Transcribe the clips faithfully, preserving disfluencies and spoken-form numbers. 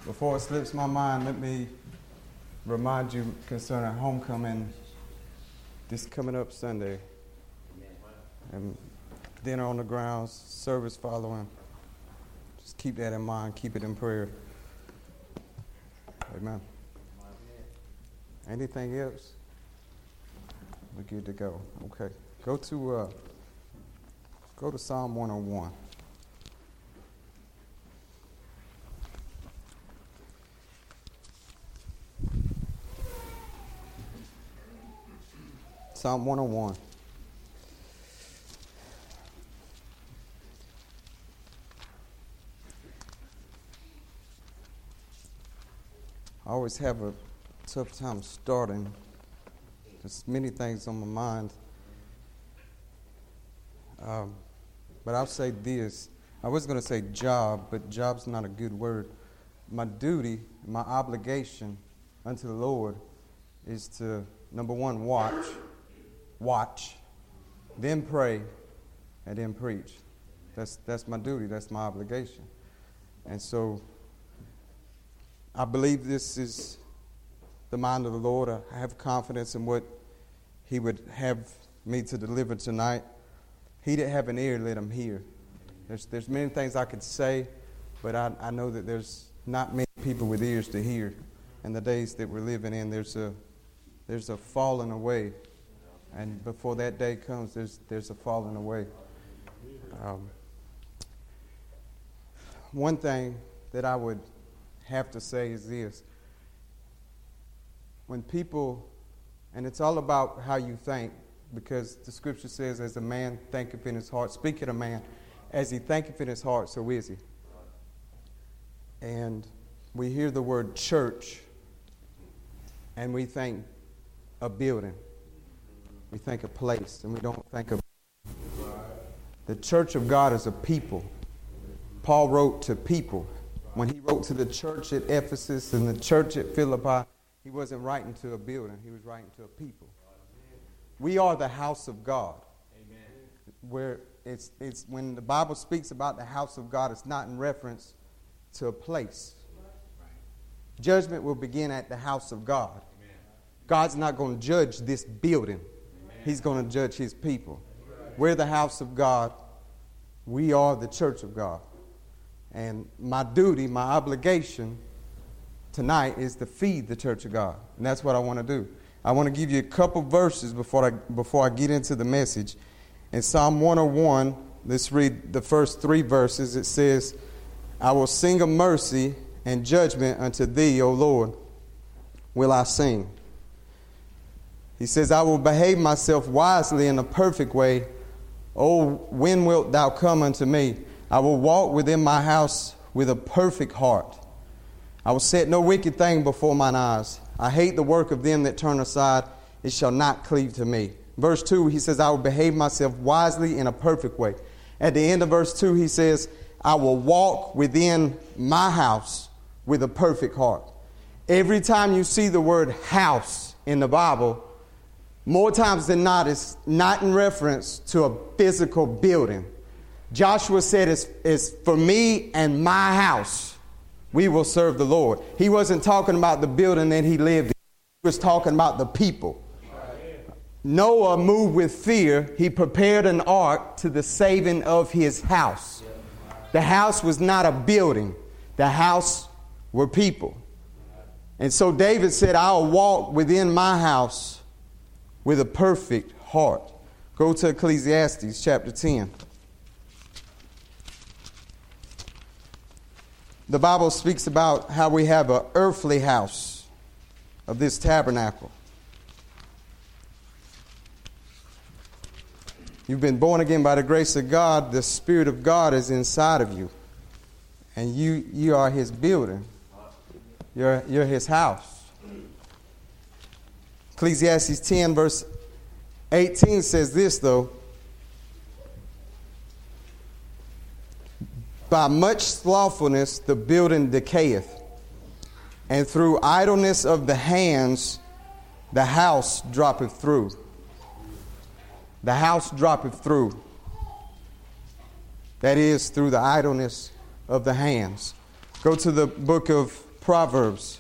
Before it slips my mind, let me remind you concerning homecoming this coming up Sunday. And dinner on the grounds, service following. Just keep that in mind, keep it in prayer. Amen. Anything else? We're good to go. Okay. Go to uh, go to Psalm one oh one. Psalm one oh one. I always have a tough time starting. There's many things on my mind. Um, but I'll say this. I was going to say job, but job's not a good word. My duty, my obligation unto the Lord is to, number one, watch. Watch. Then pray. And then preach. That's, that's my duty. That's my obligation. And so I believe this is the mind of the Lord. I have confidence in what He would have me to deliver tonight. He that have an ear, let him hear. There's there's many things I could say, but I, I know that there's not many people with ears to hear. In the days that we're living in, there's a there's a falling away, and before that day comes, there's there's a falling away. Um, one thing that I would have to say is this. When people, and it's all about how you think, because the scripture says, as a man thinketh in his heart, speaketh a man, as he thinketh in his heart, so is he. And we hear the word church, and we think a building. We think a place, and we don't think of the church of God is a people. Paul wrote to people. When he wrote to the church at Ephesus and the church at Philippi, he wasn't writing to a building. He was writing to a people. We are the house of God. Amen. Where it's it's when the Bible speaks about the house of God, it's not in reference to a place. Right. Judgment will begin at the house of God. Amen. God's not going to judge this building. Amen. He's going to judge His people. Right. We're the house of God. We are the church of God. And my duty, my obligation tonight is to feed the church of God. And that's what I want to do. I want to give you a couple verses before I before I get into the message. In Psalm one oh one, let's read the first three verses. It says, I will sing of mercy and judgment unto thee, O Lord, will I sing. He says, I will behave myself wisely in a perfect way. O, when wilt thou come unto me? I will walk within my house with a perfect heart. I will set no wicked thing before mine eyes. I hate the work of them that turn aside. It shall not cleave to me. Verse two, he says, I will behave myself wisely in a perfect way. At the end of verse two, he says, I will walk within my house with a perfect heart. Every time you see the word house in the Bible, more times than not, it's not in reference to a physical building. Joshua said, it's, it's for me and my house, we will serve the Lord. He wasn't talking about the building that he lived in. He was talking about the people. Noah moved with fear. He prepared an ark to the saving of his house. The house was not a building. The house were people. And so David said, I'll walk within my house with a perfect heart. Go to Ecclesiastes chapter ten. The Bible speaks about how we have an earthly house of this tabernacle. You've been born again by the grace of God. The Spirit of God is inside of you. And you, you are His building. You're, you're His house. Ecclesiastes ten verse eighteen says this though. By much slothfulness the building decayeth, and through idleness of the hands the house droppeth through. The house droppeth through. That is, through the idleness of the hands. Go to the book of Proverbs.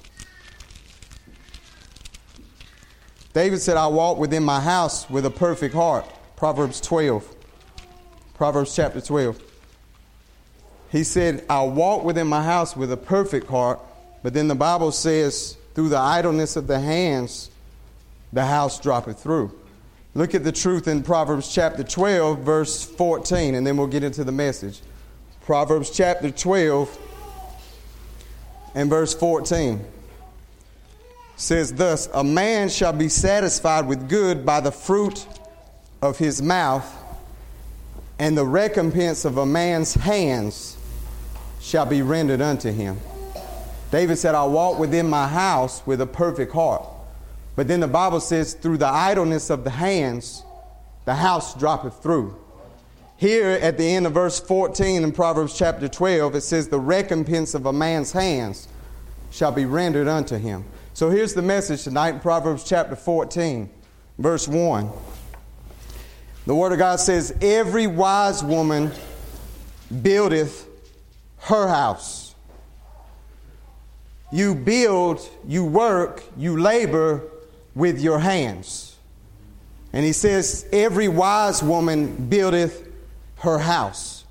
David said, I walk within my house with a perfect heart. Proverbs twelve. Proverbs chapter twelve. He said, I'll walk within my house with a perfect heart. But then the Bible says, through the idleness of the hands, the house droppeth through. Look at the truth in Proverbs chapter twelve, verse fourteen, and then we'll get into the message. Proverbs chapter twelve and verse fourteen says thus, a man shall be satisfied with good by the fruit of his mouth, and the recompense of a man's hands shall be rendered unto him. David said, I walk within my house with a perfect heart. But then the Bible says, through the idleness of the hands, the house droppeth through. Here at the end of verse fourteen in Proverbs chapter twelve, it says, the recompense of a man's hands shall be rendered unto him. So here's the message tonight in Proverbs chapter fourteen, verse one. The Word of God says, every wise woman buildeth her house. You build, you work, you labor with your hands. And he says, every wise woman buildeth her house.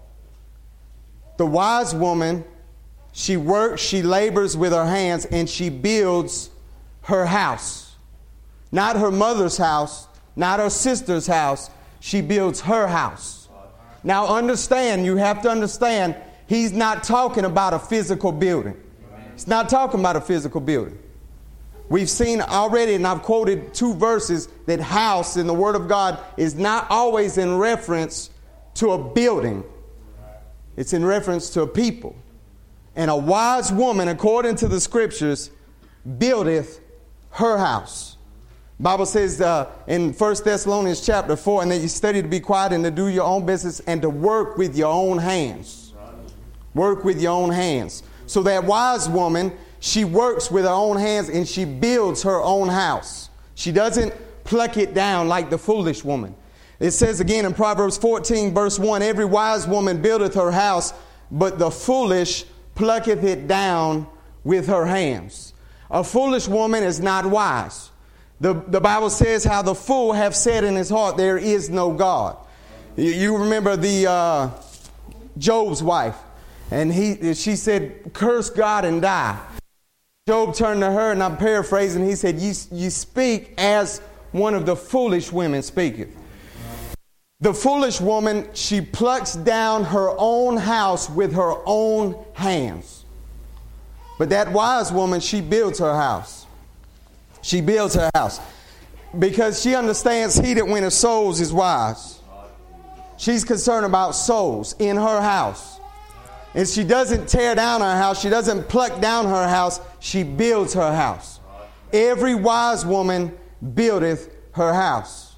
The wise woman, she works, she labors with her hands, and she builds her house. Not her mother's house, not her sister's house. She builds her house. Now understand, you have to understand, he's not talking about a physical building. He's not talking about a physical building. We've seen already, and I've quoted two verses, that house in the Word of God is not always in reference to a building. It's in reference to a people. And a wise woman, according to the Scriptures, buildeth her house. The Bible says uh, in First Thessalonians chapter four, and that you study to be quiet and to do your own business and to work with your own hands. Work with your own hands. So that wise woman, she works with her own hands and she builds her own house. She doesn't pluck it down like the foolish woman. It says again in Proverbs fourteen, verse one, every wise woman buildeth her house, but the foolish plucketh it down with her hands. A foolish woman is not wise. The, the Bible says how the fool have said in his heart, there is no God. You, you remember the uh, Job's wife. And he, she said, curse God and die. Job turned to her, and I'm paraphrasing, he said, you, you speak as one of the foolish women speaketh. The foolish woman, she plucks down her own house with her own hands. But that wise woman, she builds her house. She builds her house. Because she understands he that winneth souls is wise. She's concerned about souls in her house. And she doesn't tear down her house. She doesn't pluck down her house. She builds her house. Every wise woman buildeth her house.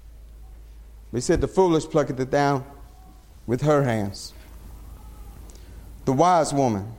We said the foolish plucketh it down with her hands. The wise woman.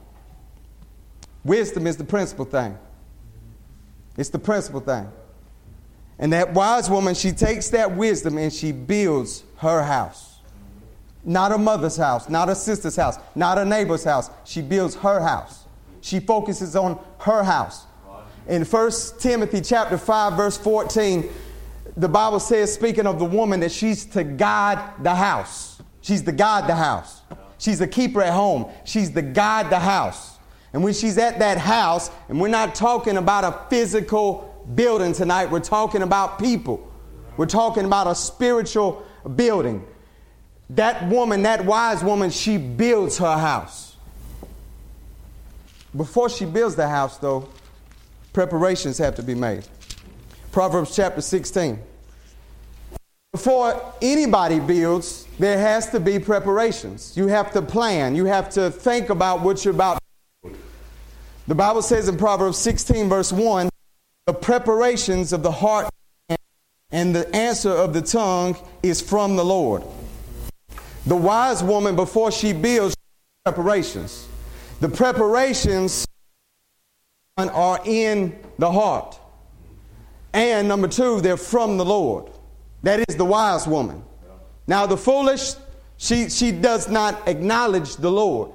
Wisdom is the principal thing. It's the principal thing. And that wise woman, she takes that wisdom and she builds her house. Not a mother's house, not a sister's house, not a neighbor's house. She builds her house. She focuses on her house. In First Timothy chapter five, verse fourteen, the Bible says, speaking of the woman, that she's to guide the house. She's to guide the house. She's the keeper at home. She's to guide the house. And when she's at that house, and we're not talking about a physical building tonight, we're talking about people. We're talking about a spiritual building. That woman, that wise woman, she builds her house. Before she builds the house, though, preparations have to be made. Proverbs chapter sixteen. Before anybody builds, there has to be preparations. You have to plan. You have to think about what you're about to do. The Bible says in Proverbs sixteen, verse one, the preparations of the heart and the answer of the tongue is from the Lord. The wise woman, before she builds, preparations. The preparations are in the heart. And number two, they're from the Lord. That is the wise woman. Now the foolish, she, she does not acknowledge the Lord.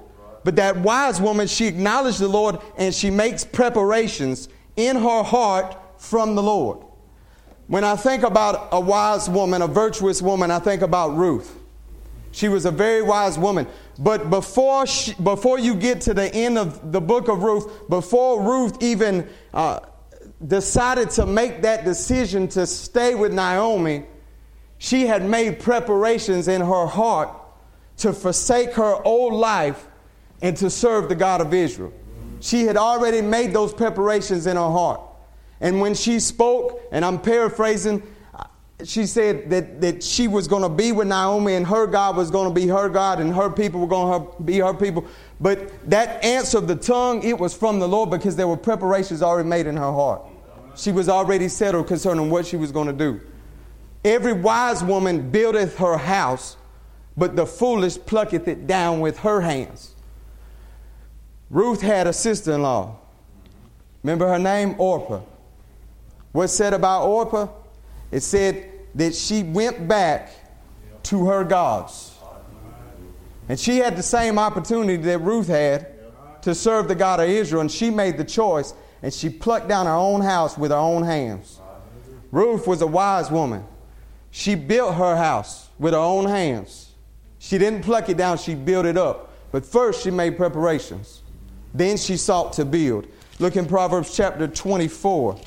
But that wise woman, she acknowledged the Lord and she makes preparations in her heart from the Lord. When I think about a wise woman, a virtuous woman, I think about Ruth. She was a very wise woman. But before she, before you get to the end of the book of Ruth, before Ruth even uh, decided to make that decision to stay with Naomi, she had made preparations in her heart to forsake her old life and to serve the God of Israel. She had already made those preparations in her heart. And when she spoke, and I'm paraphrasing, she said that, that she was going to be with Naomi and her God was going to be her God and her people were going to be her people. But that answer of the tongue, it was from the Lord because there were preparations already made in her heart. She was already settled concerning what she was going to do. Every wise woman buildeth her house, but the foolish plucketh it down with her hands. Ruth had a sister-in-law. Remember her name? Orpah. What's said about Orpah? It said that she went back to her gods. And she had the same opportunity that Ruth had to serve the God of Israel. And she made the choice and she plucked down her own house with her own hands. Ruth was a wise woman. She built her house with her own hands. She didn't pluck it down, she built it up. But first she made preparations. Then she sought to build. Look in Proverbs chapter twenty-four.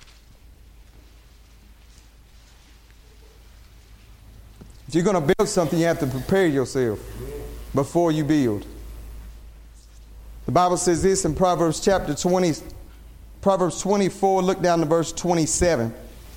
If you're going to build something, you have to prepare yourself before you build. The Bible says this in Proverbs chapter twenty, Proverbs twenty-four, look down to verse twenty-seven.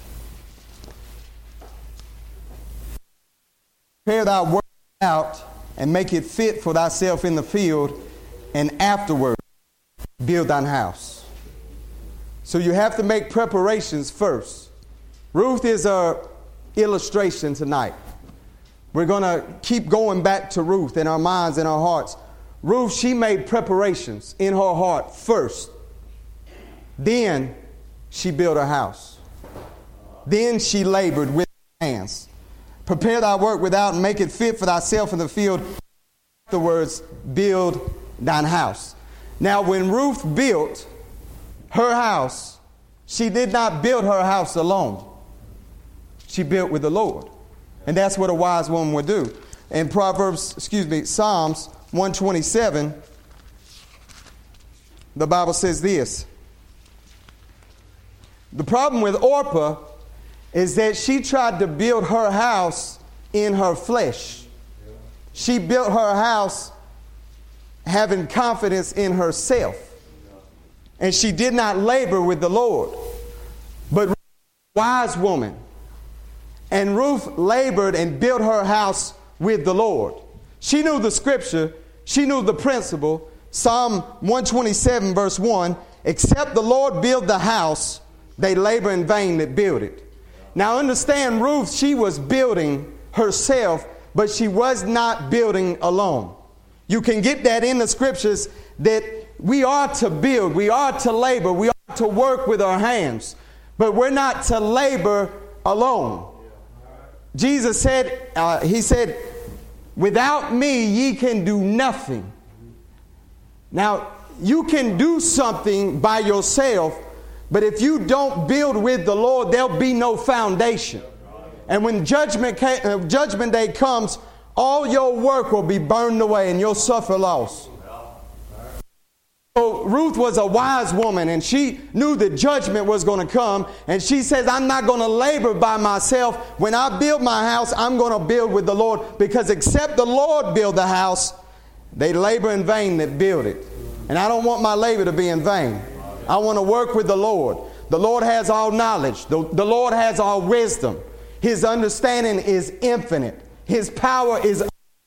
Prepare thy work out and make it fit for thyself in the field, and afterward build thine house. So you have to make preparations first. Ruth is a illustration tonight. We're going to keep going back to Ruth in our minds and our hearts. Ruth, she made preparations in her heart first. Then she built a house. Then she labored with her hands. Prepare thy work without and make it fit for thyself in the field. Afterwards, build thine house. Now, when Ruth built her house, she did not build her house alone. She built with the Lord. And that's what a wise woman would do. In Proverbs, excuse me, Psalms one twenty-seven, the Bible says this. The problem with Orpah is that she tried to build her house in her flesh. She built her house having confidence in herself. And she did not labor with the Lord. But Ruth, a wise woman, and Ruth labored and built her house with the Lord. She knew the scripture. She knew the principle. Psalm one twenty-seven verse one, except the Lord build the house, they labor in vain that build it. Now understand, Ruth, she was building herself, but she was not building alone. You can get that in the scriptures that we are to build, we are to labor, we are to work with our hands, but we're not to labor alone. Jesus said, uh, he said, without me ye can do nothing. Now, you can do something by yourself, but if you don't build with the Lord, there'll be no foundation. And when judgment, uh, judgment day comes, all your work will be burned away and you'll suffer loss. So Ruth was a wise woman and she knew that judgment was going to come. And she says, I'm not going to labor by myself. When I build my house, I'm going to build with the Lord, because except the Lord build the house, they labor in vain that build it. And I don't want my labor to be in vain. I want to work with the Lord. The Lord has all knowledge. The, the Lord has all wisdom. His understanding is infinite. His power is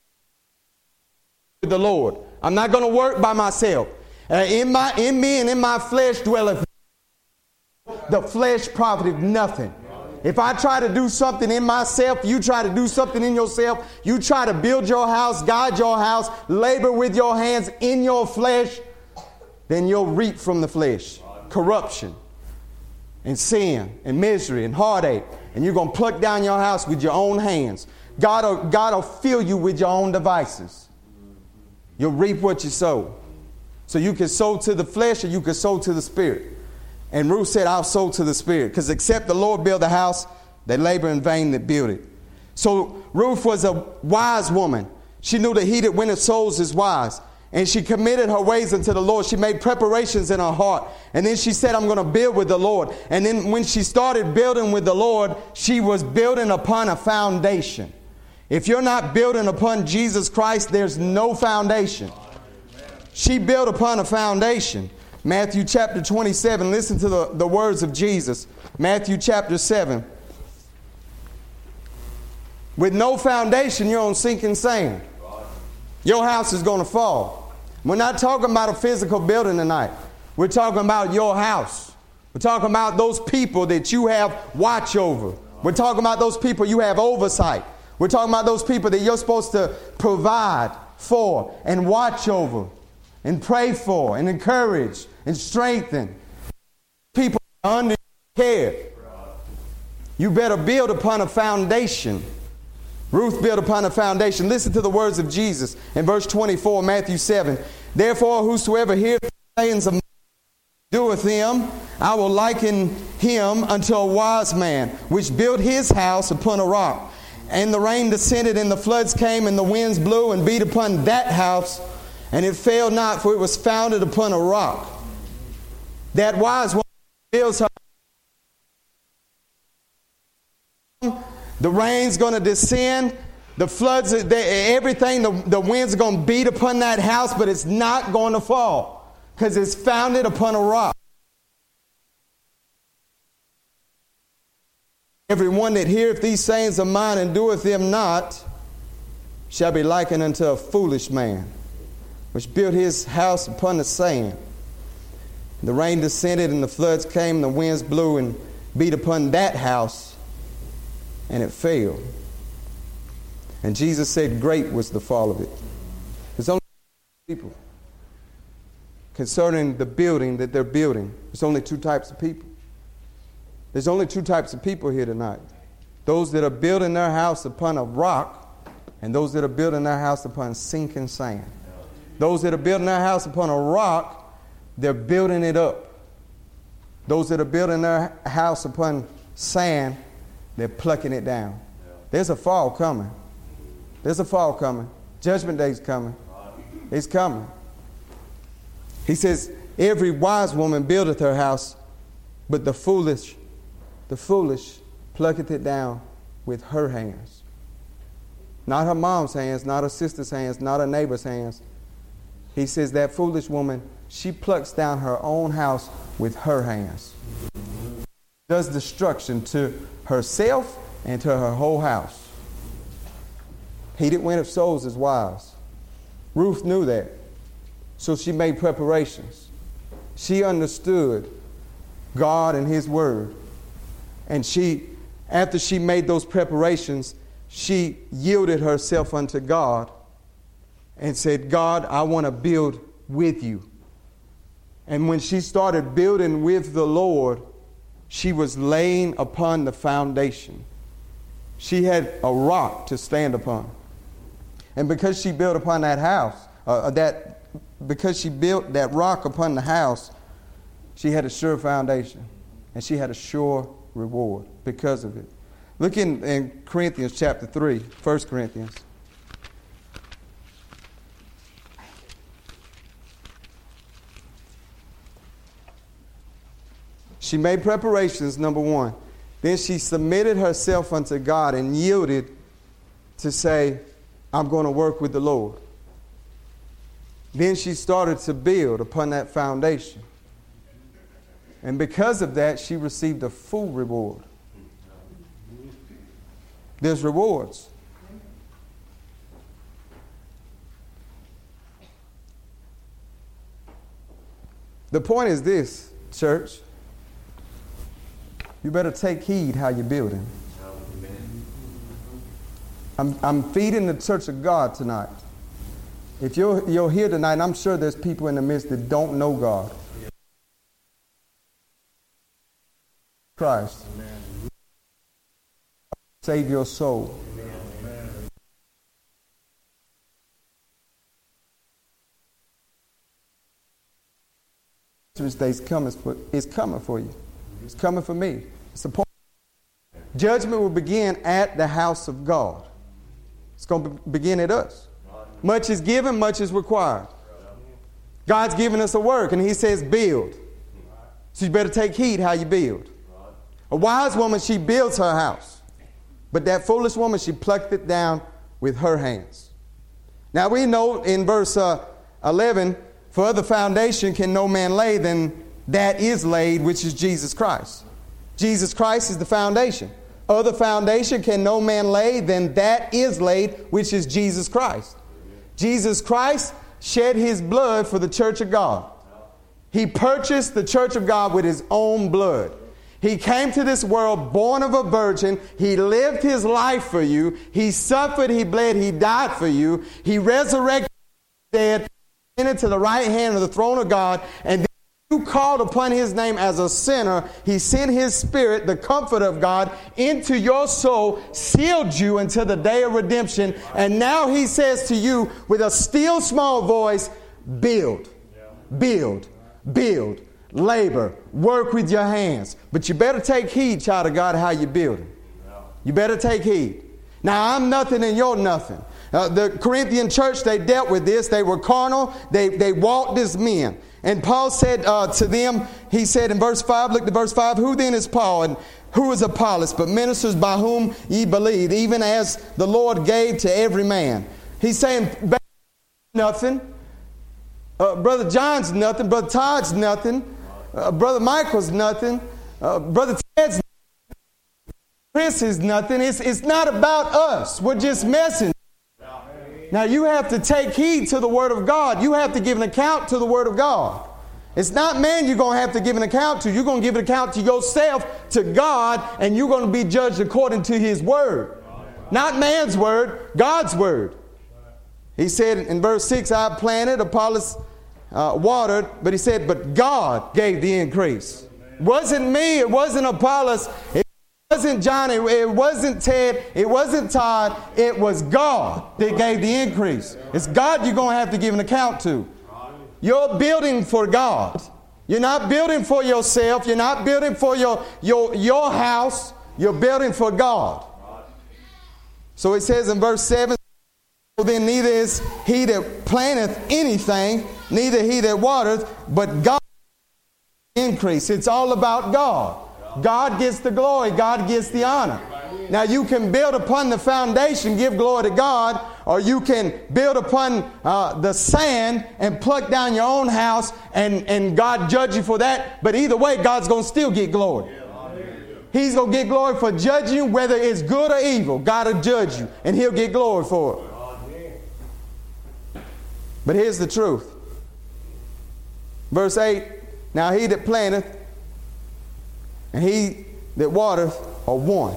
with the Lord. I'm not going to work by myself. Uh, in my, in me and in my flesh dwelleth the flesh profiteth nothing. If I try to do something in myself, you try to do something in yourself, you try to build your house, guide your house, labor with your hands in your flesh, then you'll reap from the flesh corruption and sin and misery and heartache. And you're going to pluck down your house with your own hands. God will, God will fill you with your own devices. You'll reap what you sow. So you can sow to the flesh or you can sow to the spirit. And Ruth said, I'll sow to the spirit. Because except the Lord build the house, they labor in vain that build it. So Ruth was a wise woman. She knew that he that winneth souls is wise. And she committed her ways unto the Lord. She made preparations in her heart. And then she said, I'm going to build with the Lord. And then when she started building with the Lord, she was building upon a foundation. If you're not building upon Jesus Christ, there's no foundation. She built upon a foundation. Matthew chapter twenty-seven, listen to the, the words of Jesus. Matthew chapter seven. With no foundation, you're on sinking sand. Your house is going to fall. We're not talking about a physical building tonight. We're talking about your house. We're talking about those people that you have watch over. We're talking about those people you have oversight. We're talking about those people that you're supposed to provide for and watch over and pray for and encourage and strengthen. People under your care. You better build upon a foundation. Ruth built upon a foundation. Listen to the words of Jesus in verse twenty-four, Matthew seven. Therefore, whosoever heareth the sayings of doeth them, I will liken him unto a wise man, which built his house upon a rock. And the rain descended, and the floods came, and the winds blew and beat upon that house, and it fell not, for it was founded upon a rock. That wise woman builds her. The rain's going to descend. The floods, everything, the, the winds are going to beat upon that house, but it's not going to fall because it's founded upon a rock. Everyone that heareth these sayings of mine and doeth them not shall be likened unto a foolish man, which built his house upon the sand. The rain descended and the floods came, and the winds blew and beat upon that house, and it fell. And Jesus said, great was the fall of it. There's only people concerning the building that they're building. There's only two types of people. There's only two types of people here tonight. Those that are building their house upon a rock, and those that are building their house upon sinking sand. Those that are building their house upon a rock, they're building it up. Those that are building their house upon sand, they're plucking it down. There's a fall coming. There's a fall coming. Judgment day's coming. It's coming. He says, every wise woman buildeth her house, but the foolish, the foolish plucketh it down with her hands. Not her mom's hands, not her sister's hands, not her neighbor's hands. He says that foolish woman, she plucks down her own house with her hands. Does destruction to herself and to her whole house. He that winneth souls is wise. Ruth knew that. So she made preparations. She understood God and His Word. And she, after she made those preparations, she yielded herself unto God and said, God, I want to build with you. And when she started building with the Lord, she was laying upon the foundation. She had a rock to stand upon. And because she built upon that house, uh, that because she built that rock upon the house, she had a sure foundation. And she had a sure reward because of it. Look in, in Corinthians chapter three, First Corinthians. She made preparations, number one. Then she submitted herself unto God and yielded to say, I'm going to work with the Lord. Then she started to build upon that foundation. And because of that, she received a full reward. There's rewards. The point is this, church. You better take heed how you're building. I'm, I'm feeding the church of God tonight. If you're, you're here tonight, and I'm sure there's people in the midst that don't know God. Christ. Amen. Save your soul. Amen. Day coming for, is coming for you. It's coming for me. It's a point. Judgment will begin at the house of God. It's going to begin at us. Much is given, much is required. God's given us a work, and he says build. So you better take heed how you build. A wise woman, she builds her house. But that foolish woman, she plucked it down with her hands. Now we know in verse uh, eleven, for other foundation can no man lay than that is laid, which is Jesus Christ. Jesus Christ is the foundation. Other foundation can no man lay than that is laid, which is Jesus Christ. Jesus Christ shed his blood for the church of God. He purchased the church of God with his own blood. He came to this world born of a virgin. He lived his life for you. He suffered, he bled, he died for you. He resurrected the dead, ascended to the right hand of the throne of God, and then you called upon his name as a sinner. He sent his spirit, the comfort of God, into your soul, sealed you until the day of redemption. And now he says to you with a still small voice, build, build, build, labor, work with your hands. But you better take heed, child of God, how you're building. You better take heed. Now, I'm nothing and you're nothing. Uh, the Corinthian church, they dealt with this. They were carnal. They, they walked as men. And Paul said uh, to them, he said in verse five, look to verse five, who then is Paul and who is Apollos, but ministers by whom ye believe, even as the Lord gave to every man. He's saying, nothing. Uh, Brother John's nothing. Brother Todd's nothing. Uh, Brother Michael's nothing. Uh, Brother Ted's nothing. Chris is nothing. It's, it's not about us. We're just messing. Now you have to take heed to the Word of God. You have to give an account to the Word of God. It's not man you're going to have to give an account to. You're going to give an account to yourself, to God, and you're going to be judged according to His Word. Not man's Word, God's Word. He said in verse six, I planted, Apollos uh, watered, but he said, but God gave the increase. It wasn't me, it wasn't Apollos, it wasn't Johnny, it wasn't Ted, it wasn't Todd, it was God that gave the increase. It's God you're going to have to give an account to. You're building for God. You're not building for yourself. You're not building for your, your, your house. You're building for God. So it says in verse seven, so then neither is he that planteth anything, neither he that watereth, but God increase. It's all about God. God gets the glory. God gets the honor. Now you can build upon the foundation, give glory to God, or you can build upon uh, the sand and pluck down your own house and, and God judge you for that. But either way, God's going to still get glory. He's going to get glory for judging you, whether it's good or evil. God will judge you and He'll get glory for it. But here's the truth. Verse eight, now he that planteth and he that watereth are one.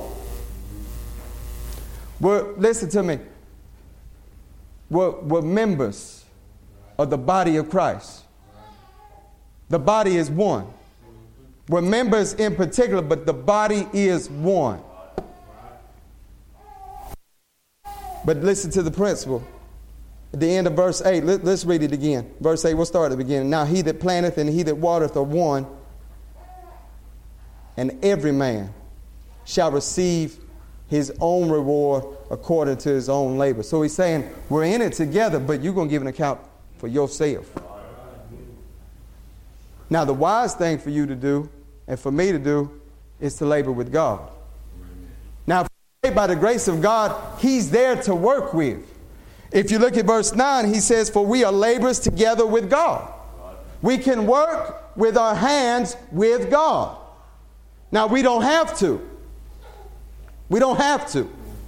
We're, listen to me. We're, we're members of the body of Christ. The body is one. We're members in particular, but the body is one. But listen to the principle. At the end of verse eight, let, let's read it again. Verse eight, we'll start at the beginning. Now he that planteth and he that watereth are one, and every man shall receive his own reward according to his own labor. So he's saying, we're in it together, but you're going to give an account for yourself. Now, the wise thing for you to do, and for me to do, is to labor with God. Now, by the grace of God, He's there to work with. If you look at verse nine, he says, for we are laborers together with God. We can work with our hands with God. Now, we don't have to. We don't have to.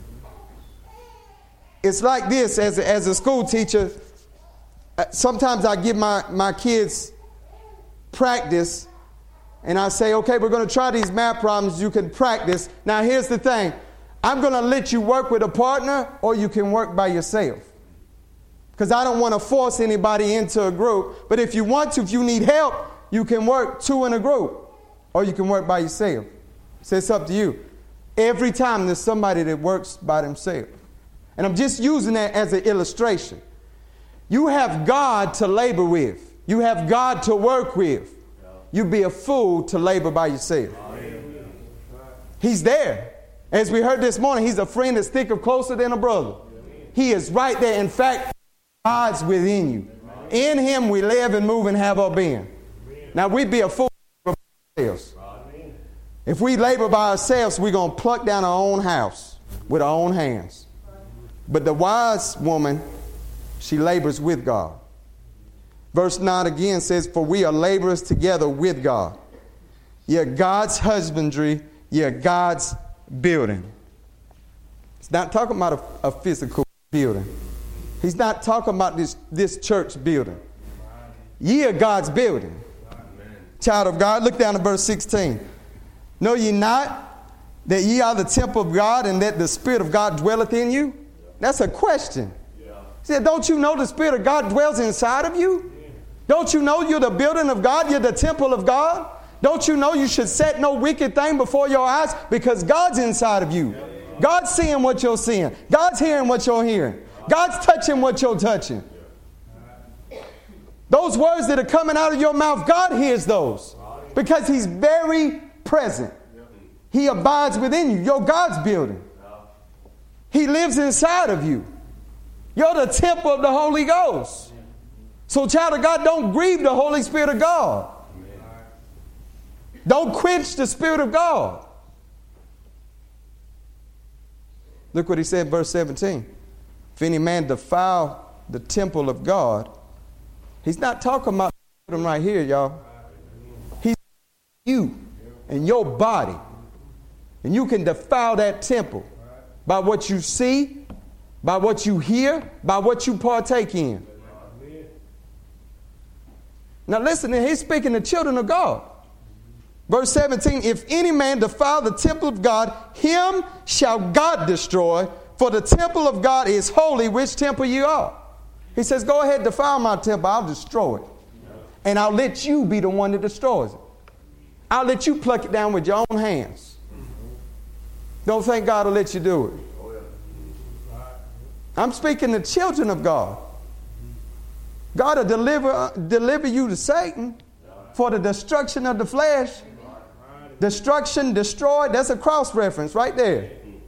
It's like this, as a, as a school teacher, sometimes I give my, my kids practice, and I say, okay, we're going to try these math problems. You can practice. Now, here's the thing. I'm going to let you work with a partner, or you can work by yourself. Because I don't want to force anybody into a group. But if you want to, if you need help, you can work two in a group, or you can work by yourself. So it's up to you. Every time there's somebody that works by themselves. And I'm just using that as an illustration. You have God to labor with. You have God to work with. you'd be a fool to labor by yourself. He's there. As we heard this morning, he's a friend that's thicker, closer than a brother. He is right there. In fact, God's within you. In him we live and move and have our being. Now, we'd be a fool by ourselves. If we labor by ourselves, we're going to pluck down our own house with our own hands. But the wise woman, she labors with God. Verse nine again says, for we are laborers together with God. You're God's husbandry. You're God's building. It's not talking about a, a physical building. He's not talking about this, this church building. Ye are God's building. Amen. Child of God, look down to verse sixteen. Know ye not that ye are the temple of God and that the Spirit of God dwelleth in you? That's a question. Yeah. He said, don't you know the Spirit of God dwells inside of you? Yeah. Don't you know you're the building of God? You're the temple of God? Don't you know you should set no wicked thing before your eyes because God's inside of you? God's seeing what you're seeing. God's hearing what you're hearing. God's touching what you're touching. Those words that are coming out of your mouth, God hears those because he's very present. He abides within you. You're God's building. He lives inside of you. You're the temple of the Holy Ghost. So, child of God, don't grieve the Holy Spirit of God. Don't quench the Spirit of God. Look what he said in verse seventeen. If any man defile the temple of God, he's not talking about them right here, y'all. He's you and your body. And you can defile that temple by what you see, by what you hear, by what you partake in. Now listen, he's speaking to children of God. Verse seventeen, if any man defile the temple of God, him shall God destroy, for the temple of God is holy, which temple you are. He says, go ahead, defile my temple, I'll destroy it. And I'll let you be the one that destroys it. I'll let you pluck it down with your own hands. Don't think God will let you do it. I'm speaking to children of God. God will deliver, deliver you to Satan for the destruction of the flesh. Destruction, destroyed, that's a cross reference right there.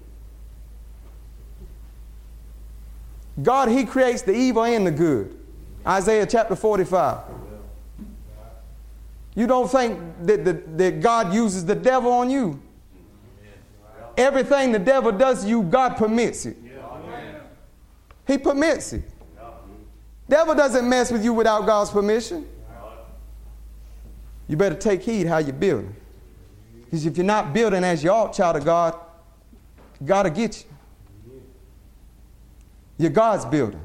God, he creates the evil and the good. Isaiah chapter forty-five. You don't think that, that, that God uses the devil on you. Everything the devil does to you, God permits it. He permits it. Devil doesn't mess with you without God's permission. You better take heed how you're building. Because if you're not building as you ought, child of God, God will get you. You're God's building.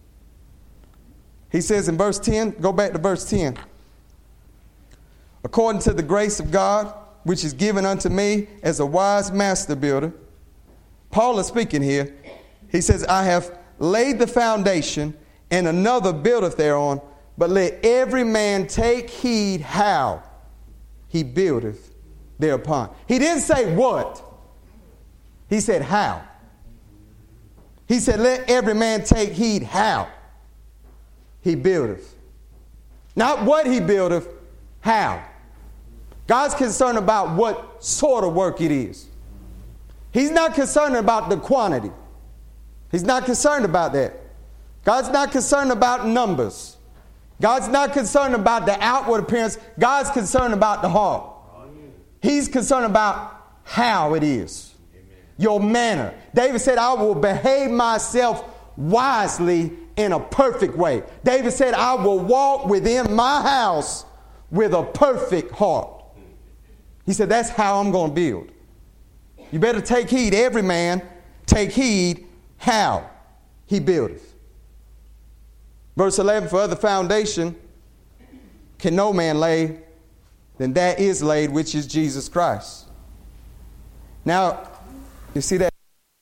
He says in verse ten, go back to verse ten. According to the grace of God, which is given unto me as a wise master builder. Paul is speaking here. He says, I have laid the foundation, and another buildeth thereon. But let every man take heed how he buildeth thereupon. He didn't say what. He said how. He said, let every man take heed how he buildeth. Not what he buildeth, how. God's concerned about what sort of work it is. He's not concerned about the quantity. He's not concerned about that. God's not concerned about numbers. God's not concerned about the outward appearance. God's concerned about the heart. He's concerned about how it is. Your manner. David said, I will behave myself wisely in a perfect way. David said, I will walk within my house with a perfect heart. He said, that's how I'm going to build. You better take heed, every man, take heed how he buildeth. Verse eleven, for other foundation can no man lay than that is laid, which is Jesus Christ. Now, you see that?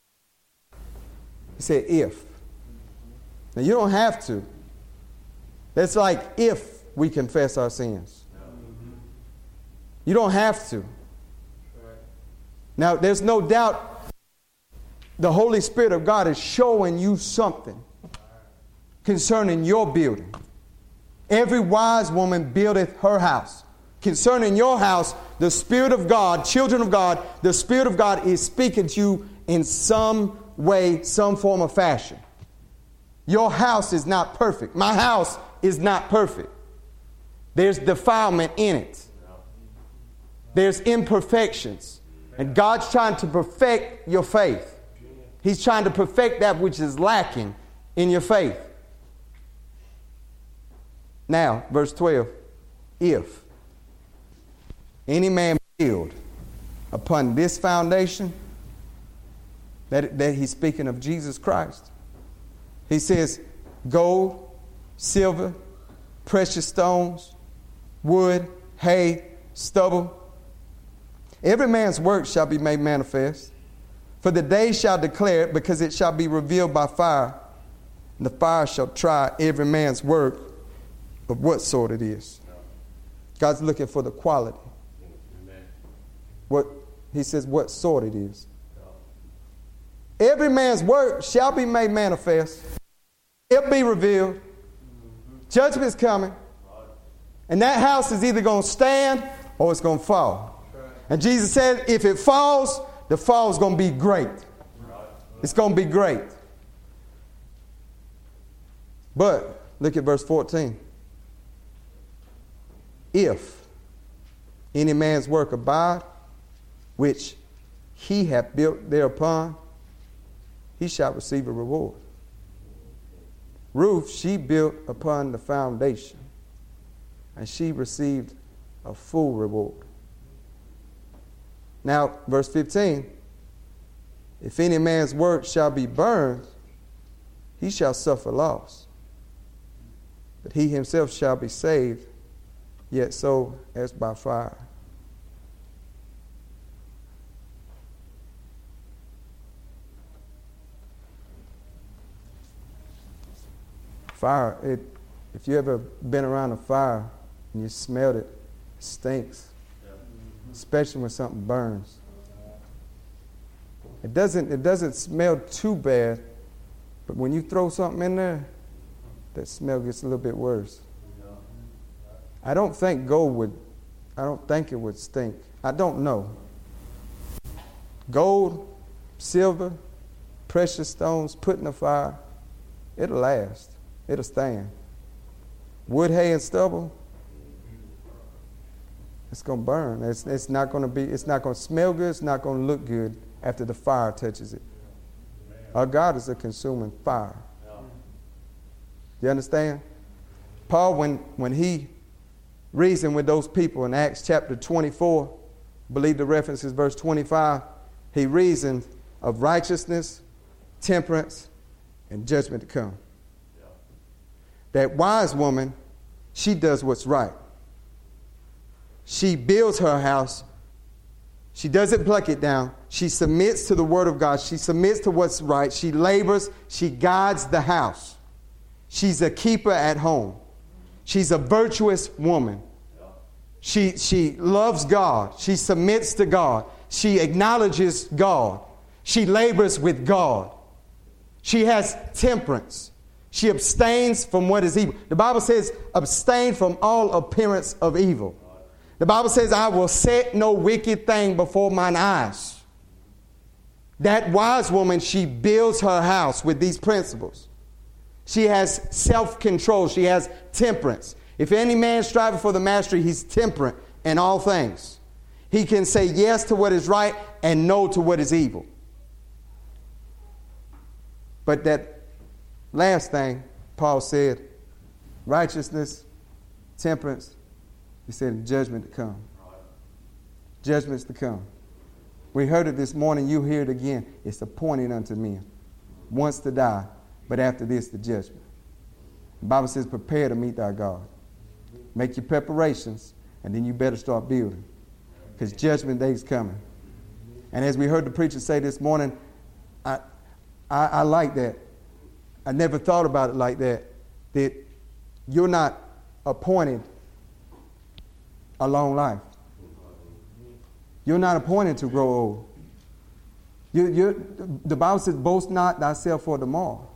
He said, if. Now, you don't have to. That's like if we confess our sins. You don't have to. Now, there's no doubt the Holy Spirit of God is showing you something concerning your building. Every wise woman buildeth her house. concerning your house, the Spirit of God, children of God, the Spirit of God is speaking to you in some way, some form of fashion. Your house is not perfect. My house is not perfect. There's defilement in it. There's imperfections. And God's trying to perfect your faith. He's trying to perfect that which is lacking in your faith. Now, verse twelve. If any man build upon this foundation, that, that he's speaking of Jesus Christ. He says, gold, silver, precious stones, wood, hay, stubble. Every man's work shall be made manifest. For the day shall declare it, because it shall be revealed by fire. And the fire shall try every man's work of what sort it is. God's looking for the quality. What he says, what sort it is. Every man's work shall be made manifest. It'll be revealed. Judgment's coming. And that house is either going to stand or it's going to fall. And Jesus said, if it falls, the fall is going to be great. It's going to be great. But look at verse fourteen. If any man's work abide, which he hath built thereupon, he shall receive a reward. Ruth, she built upon the foundation, and she received a full reward. Now, verse fifteen, if any man's work shall be burned, he shall suffer loss. But he himself shall be saved, yet so as by fire. Fire, it, if you ever been around a fire and you smelled it, it stinks. Especially when something burns. It doesn't, it doesn't smell too bad, but when you throw something in there, that smell gets a little bit worse. I don't think gold would, I don't think it would stink. I don't know. Gold, silver, precious stones put in the fire, it'll last. It'll stand. Wood, hay, and stubble, it's going to burn. It's, it's not going to be, it's not going to smell good. It's not going to look good after the fire touches it. Our God is a consuming fire. You understand? Paul, when, when he reasoned with those people in Acts chapter twenty-four, I believe the reference is verse twenty-five, he reasoned of righteousness, temperance, and judgment to come. That wise woman, she does what's right. She builds her house. She doesn't pluck it down. She submits to the word of God. She submits to what's right. She labors. She guides the house. She's a keeper at home. She's a virtuous woman. She, she loves God. She submits to God. She acknowledges God. She labors with God. She has temperance. She abstains from what is evil. The Bible says, abstain from all appearance of evil. The Bible says, I will set no wicked thing before mine eyes. That wise woman, she builds her house with these principles. She has self-control. She has temperance. If any man striving for the mastery, he's temperate in all things. He can say yes to what is right and no to what is evil. But that last thing, Paul said, righteousness, temperance, he said judgment to come. Judgments to come. We heard it this morning, you hear it again. It's appointed unto men once to die, but after this the judgment. The Bible says prepare to meet thy God. Make your preparations, and then you better start building, because judgment day is coming. And as we heard the preacher say this morning, I, I, I like that. I never thought about it like that, that you're not appointed a long life. You're not appointed to grow old. You, you're, the Bible says, boast not thyself for tomorrow.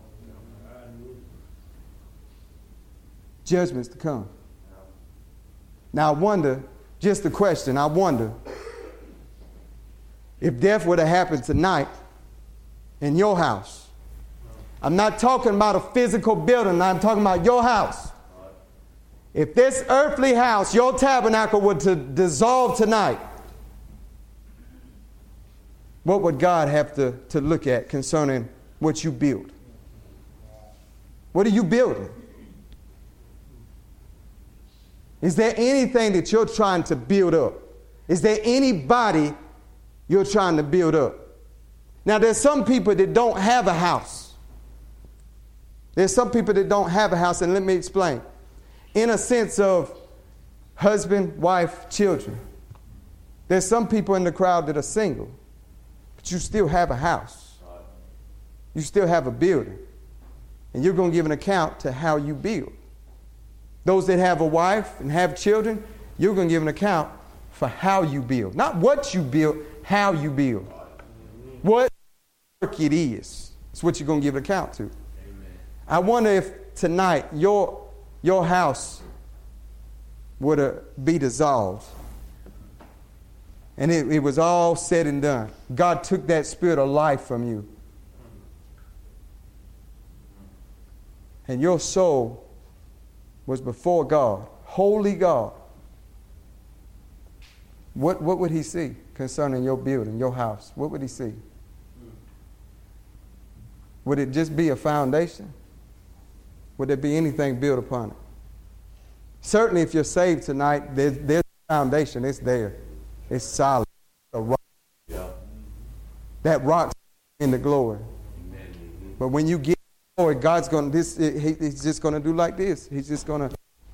Judgments to come. Now I wonder Just a question. I wonder if death would have happened tonight in your house. I'm not talking about a physical building. I'm talking about your house. If this earthly house, your tabernacle, were to dissolve tonight, what would God have to, to look at concerning what you build? What are you building? Is there anything that you're trying to build up? Is there anybody you're trying to build up? Now, there's some people that don't have a house. There's some people that don't have a house, and let me explain. In a sense of husband, wife, children. There's some people in the crowd that are single, but you still have a house. You still have a building. And you're going to give an account to how you build. Those that have a wife and have children, you're going to give an account for how you build. Not what you build, how you build. What work it is. It's what you're going to give an account to. Amen. I wonder if tonight your, your house would uh, be dissolved. And it, it was all said and done. God took that spirit of life from you. And your soul was before God, holy God. What, what would he see concerning your building, your house? What would he see? Would it just be a foundation? Would there be anything built upon it? Certainly if you're saved tonight, there's, there's a foundation. It's there. It's solid. A rock. Yeah. That rock's in the glory. Amen. But when you get glory, God's going to, this, he, he's just going to do like this. He's just going to.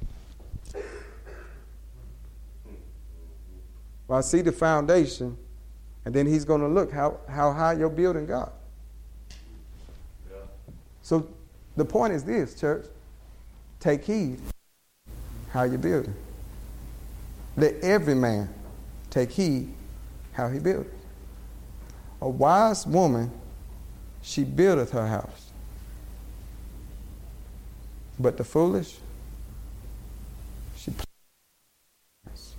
Well, I see the foundation, and then he's going to look how, how high your building got. Yeah. So the point is this, church. Take heed how you're building. Let every man take heed how he buildeth. A wise woman, she buildeth her house. But the foolish, she plays.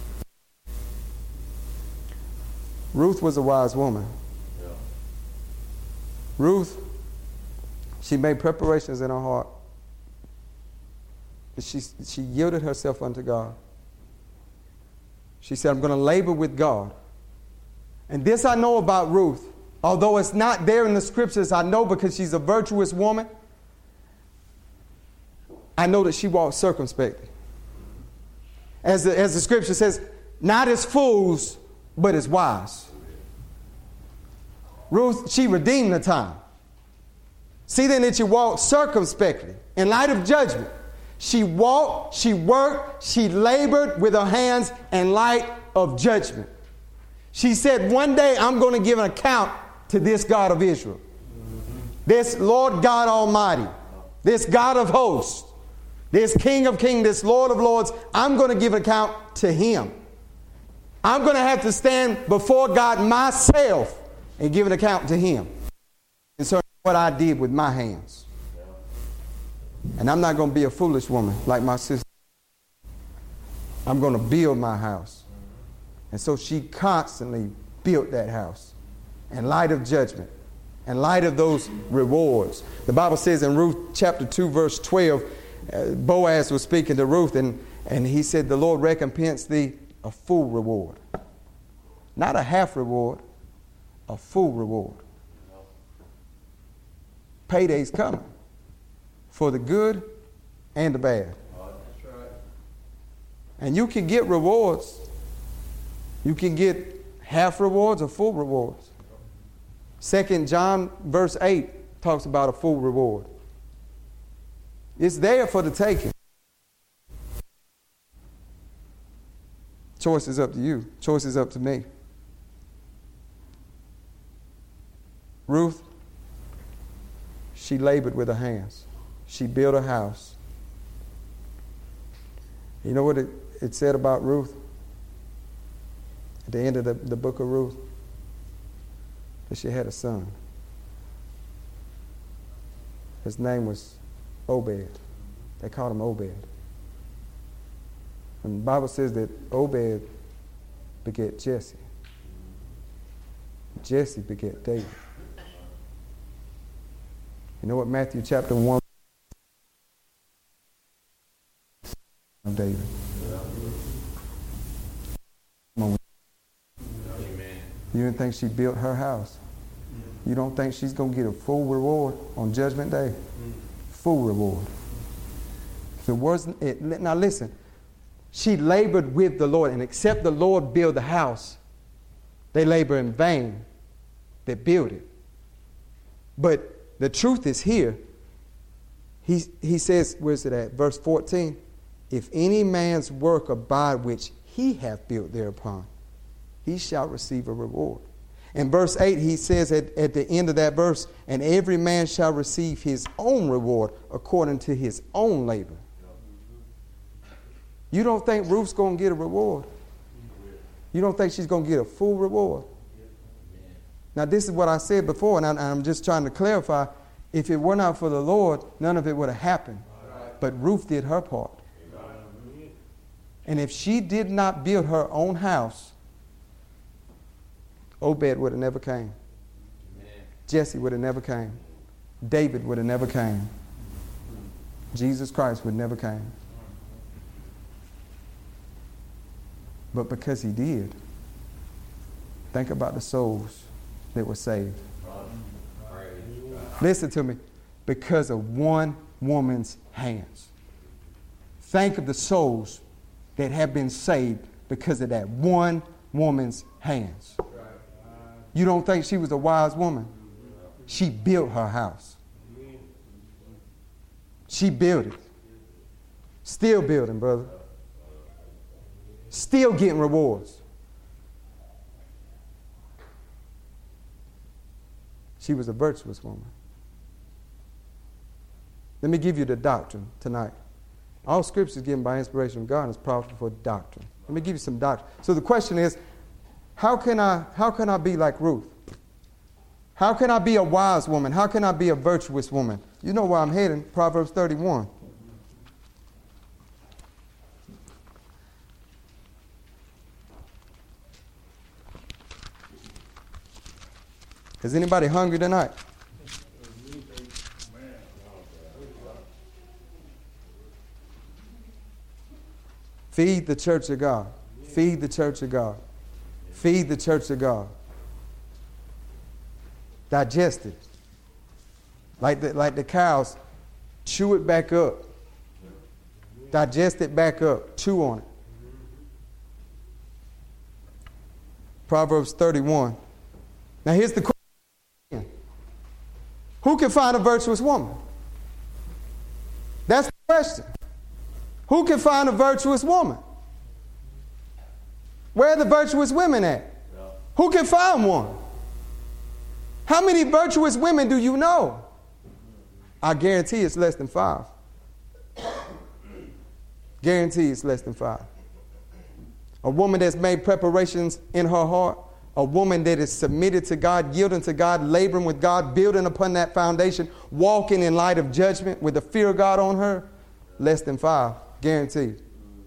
Ruth was a wise woman. Yeah. Ruth, she made preparations in her heart. She, she yielded herself unto God. She said, I'm going to labor with God. And this I know about Ruth. Although it's not there in the scriptures, I know because she's a virtuous woman. I know that she walked circumspectly. As the, as the scripture says, not as fools, but as wise. Ruth, she redeemed the time. See then that you walk circumspectly in light of judgment. She walked, she worked, she labored with her hands in light of judgment. She said, one day I'm going to give an account to this God of Israel. This Lord God Almighty. This God of hosts. This King of kings, this Lord of lords. I'm going to give an account to him. I'm going to have to stand before God myself and give an account to him concerning what I did with my hands. And I'm not going to be a foolish woman like my sister. I'm going to build my house. And so she constantly built that house in light of judgment, in light of those rewards. The Bible says in Ruth chapter two, verse twelve, uh, Boaz was speaking to Ruth, and, and he said, the Lord recompense thee a full reward. Not a half reward, a full reward. Payday's coming. For the good and the bad. Oh, that's right. And you can get rewards. You can get half rewards or full rewards. Second John verse eight talks about a full reward. It's there for the taking. Choice is up to you. Choice is up to me. Ruth, she labored with her hands. She built a house. You know what it, it said about Ruth? At the end of the, the book of Ruth? That she had a son. His name was Obed. They called him Obed. And the Bible says that Obed begat Jesse. Jesse begat David. You know what Matthew chapter one of David. Amen. You didn't think she built her house. You don't think she's going to get a full reward on Judgment Day? Full reward. If it wasn't, it, now listen, she labored with the Lord, and except the Lord build the house, they labor in vain that build it. But the truth is here. He, he says, where's it at? Verse fourteen. If any man's work abide which he hath built thereupon, he shall receive a reward. In verse eight, he says at, at the end of that verse, and every man shall receive his own reward according to his own labor. You don't think Ruth's going to get a reward? You don't think she's going to get a full reward? Now, this is what I said before, and I, I'm just trying to clarify. If it were not for the Lord, none of it would have happened. But Ruth did her part. And if she did not build her own house, Obed would have never came. Jesse would have never came. David would have never came. Jesus Christ would never came. But because he did, think about the souls that were saved. Listen to me. Because of one woman's hands. Think of the souls that have been saved because of that one woman's hands. You don't think she was a wise woman? She built her house. She built it. Still building, brother. Still getting rewards. She was a virtuous woman. Let me give you the doctrine tonight. All scripture is given by inspiration from God and is powerful for doctrine. Let me give you some doctrine. So the question is, how can I, how can I be like Ruth? How can I be a wise woman? How can I be a virtuous woman? You know where I'm heading, Proverbs thirty-one. Is anybody hungry tonight? Feed the church of God. Feed the church of God. Feed the church of God. Digest it. Like the, like the cows, chew it back up. Digest it back up. Chew on it. Proverbs thirty-one. Now here's the question. Who can find a virtuous woman? That's the question. Who can find a virtuous woman? Where are the virtuous women at? Yeah. Who can find one? How many virtuous women do you know? I guarantee it's less than five. Guarantee it's less than five. A woman that's made preparations in her heart. A woman that is submitted to God, yielding to God, laboring with God, building upon that foundation, walking in light of judgment with the fear of God on her. Less than five. Guaranteed.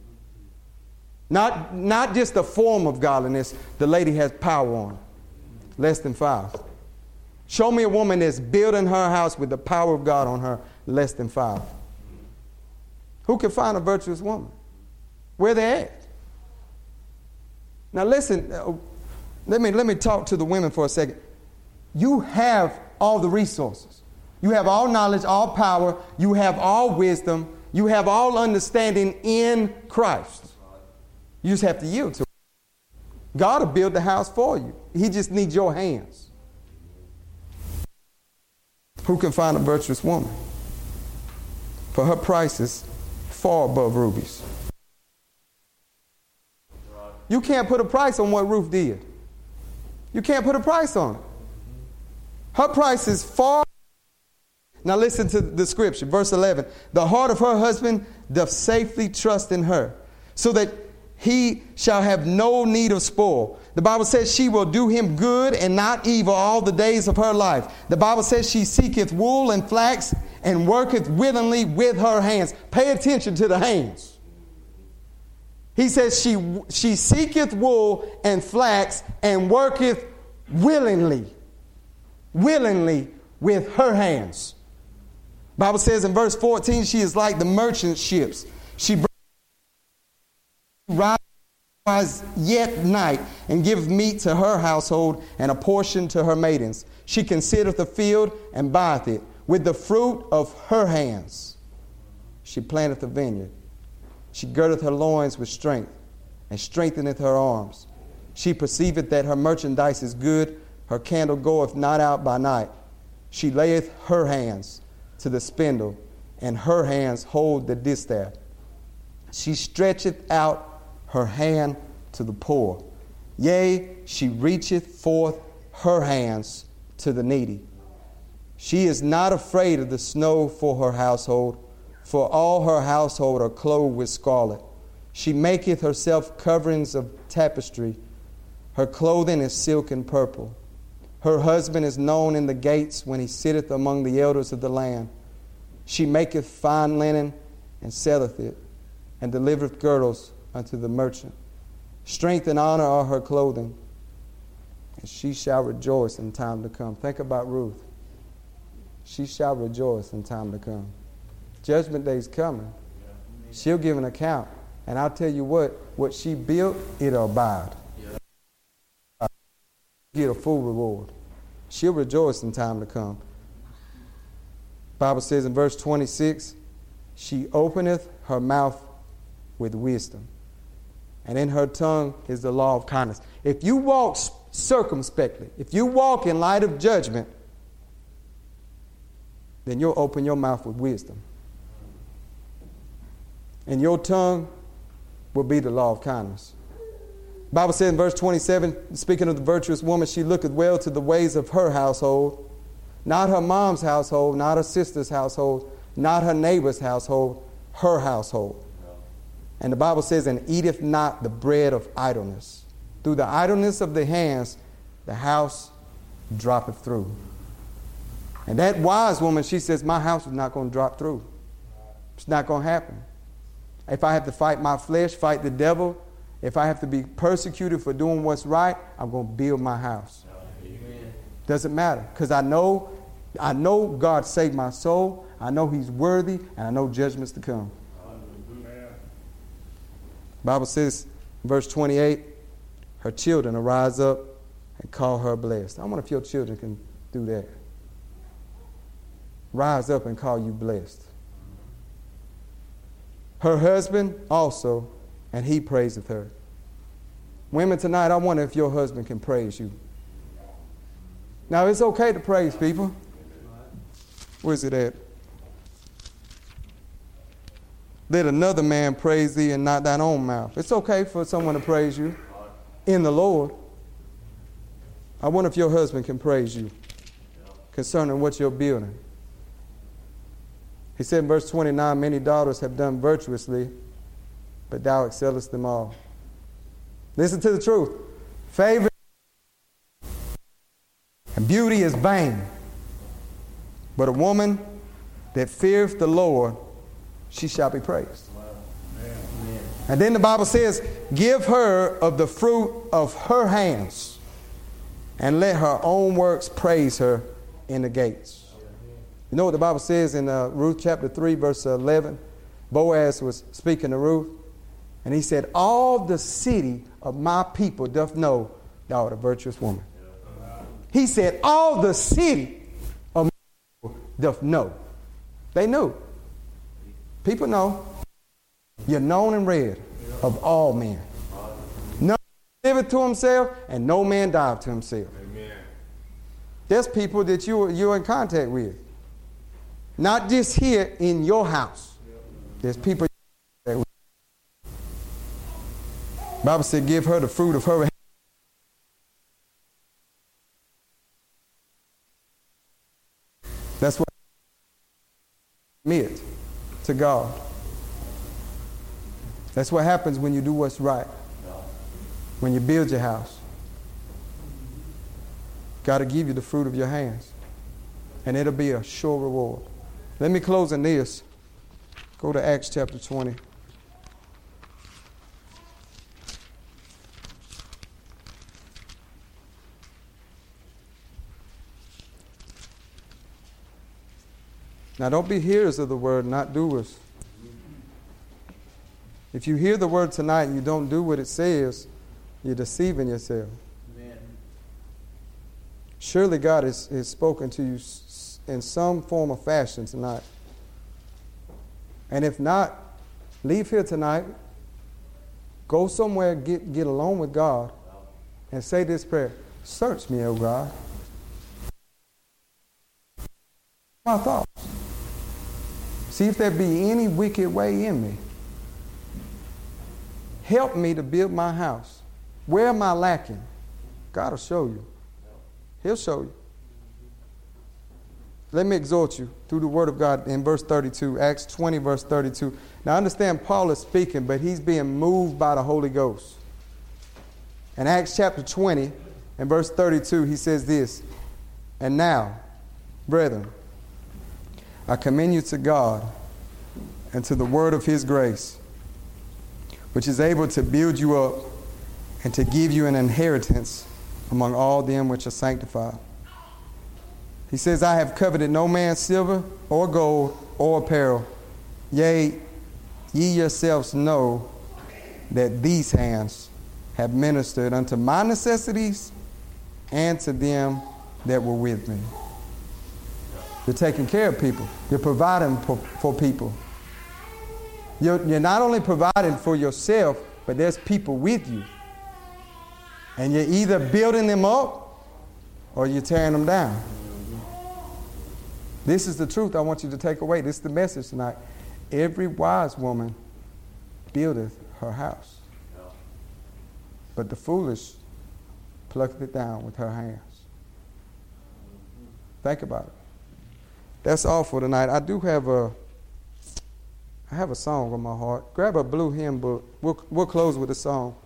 Not, not just the form of godliness, the lady has power on her. Less than five. Show me a woman that's building her house with the power of God on her. Less than five. Who can find a virtuous woman? Where they at? Now listen, uh, let me, let me talk to the women for a second. You have all the resources. You have all knowledge, all power. You have all wisdom. You have all understanding in Christ. You just have to yield to it. God will build the house for you. He just needs your hands. Who can find a virtuous woman? For her price is far above rubies. You can't put a price on what Ruth did. You can't put a price on it. Her price is far. Now listen to the scripture, verse eleven. The heart of her husband doth safely trust in her, so that he shall have no need of spoil. The Bible says she will do him good and not evil all the days of her life. The Bible says she seeketh wool and flax and worketh willingly with her hands. Pay attention to the hands. He says she, she seeketh wool and flax and worketh willingly, willingly with her hands. Bible says in verse fourteen, she is like the merchant ships. She rise yet night and giveth meat to her household and a portion to her maidens. She considereth the field and buyeth it. With the fruit of her hands she planteth a vineyard. She girdeth her loins with strength and strengtheneth her arms. She perceiveth that her merchandise is good. Her candle goeth not out by night. She layeth her hands to the spindle, and her hands hold the distaff. She stretcheth out her hand to the poor. Yea, she reacheth forth her hands to the needy. She is not afraid of the snow for her household, for all her household are clothed with scarlet. She maketh herself coverings of tapestry. Her clothing is silk and purple. Her husband is known in the gates when he sitteth among the elders of the land. She maketh fine linen and selleth it, and delivereth girdles unto the merchant. Strength and honor are her clothing, and she shall rejoice in time to come. Think about Ruth. She shall rejoice in time to come. Judgment day is coming. She'll give an account. And I'll tell you what, what she built, it'll abide. Get a full reward. She'll rejoice in time to come. Bible says in verse twenty-six, she openeth her mouth with wisdom, and in her tongue is the law of kindness. If you walk circumspectly, if you walk in light of judgment, then you'll open your mouth with wisdom. And your tongue will be the law of kindness. The Bible says in verse twenty-seven, speaking of the virtuous woman, she looketh well to the ways of her household, not her mom's household, not her sister's household, not her neighbor's household, her household. And the Bible says, and eateth not the bread of idleness. Through the idleness of the hands, the house droppeth through. And that wise woman, she says, my house is not going to drop through. It's not going to happen. If I have to fight my flesh, fight the devil, if I have to be persecuted for doing what's right, I'm going to build my house. Amen. Doesn't matter, because I know, I know God saved my soul. I know He's worthy, and I know judgments to come. Amen. Bible says, verse twenty-eight, her children will rise up and call her blessed. I wonder if your children can do that. Rise up and call you blessed. Her husband also, and he praiseth her. Women, tonight, I wonder if your husband can praise you. Now, it's okay to praise people. Where's it at? Let another man praise thee and not thine own mouth. It's okay for someone to praise you in the Lord. I wonder if your husband can praise you concerning what you're building. He said in verse twenty-nine, many daughters have done virtuously, but thou excellest them all. Listen to the truth. Favor and beauty is vain, but a woman that feareth the Lord, she shall be praised. Amen. And then the Bible says, give her of the fruit of her hands, and let her own works praise her in the gates. You know what the Bible says in uh, Ruth chapter three, verse eleven? Boaz was speaking to Ruth, and he said, all the city of my people doth know thou art a virtuous woman. He said, all the city of my people doth know. They knew. People know. You're known and read of all men. None liveth to himself, and no man dieth to himself. Amen. There's people that you, you're in contact with. Not just here in your house. There's people. The Bible said, give her the fruit of her hand. That's what submit to God. That's what happens when you do what's right. When you build your house. God will give you the fruit of your hands. And it'll be a sure reward. Let me close in this. Go to Acts chapter twenty. Now, don't be hearers of the word, not doers. If you hear the word tonight and you don't do what it says, you're deceiving yourself. Amen. Surely God has, has spoken to you in some form or fashion tonight. And if not, leave here tonight, go somewhere, get, get alone with God, and say this prayer. Search me, O God. My thoughts. See if there be any wicked way in me. Help me to build my house. Where am I lacking? God will show you. He'll show you. Let me exhort you through the word of God in verse thirty-two, Acts twenty, verse thirty-two. Now understand Paul is speaking, but he's being moved by the Holy Ghost. In Acts chapter twenty and verse thirty-two, he says this, and now, brethren, I commend you to God and to the word of his grace, which is able to build you up and to give you an inheritance among all them which are sanctified. He says, I have coveted no man's silver or gold or apparel. Yea, ye yourselves know that these hands have ministered unto my necessities and to them that were with me. You're taking care of people. You're providing for, for people. You're, you're not only providing for yourself, but there's people with you. And you're either building them up or you're tearing them down. This is the truth I want you to take away. This is the message tonight. Every wise woman buildeth her house, but the foolish plucketh it down with her hands. Think about it. That's all for tonight. I do have a I have a song on my heart. Grab a blue hymn book. We'll, we'll close with a song.